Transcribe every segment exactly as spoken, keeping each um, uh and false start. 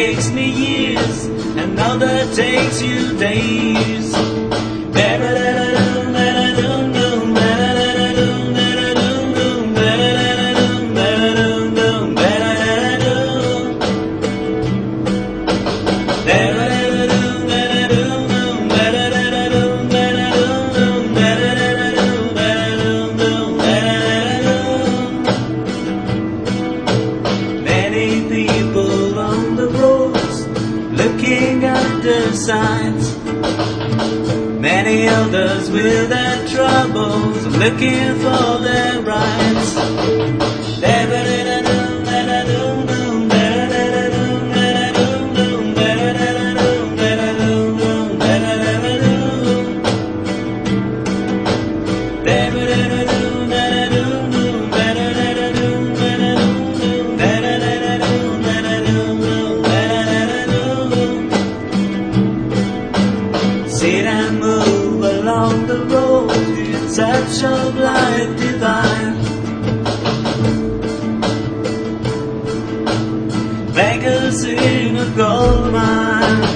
takes me years, another takes you days. Many people on the roads looking at the signs, many others with their troubles looking for their rights. Sit and move along the road in search of life divine. Beggars in a gold mine.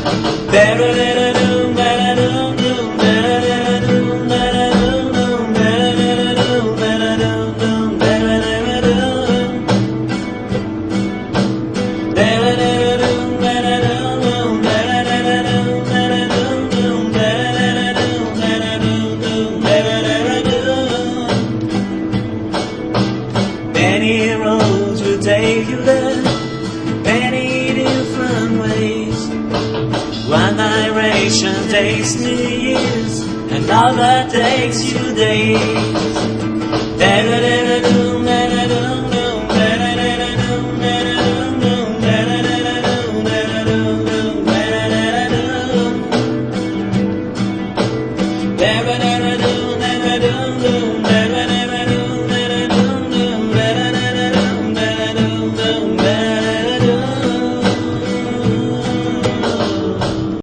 Many roads will take you there, many different ways. One direction takes me years, another takes you days.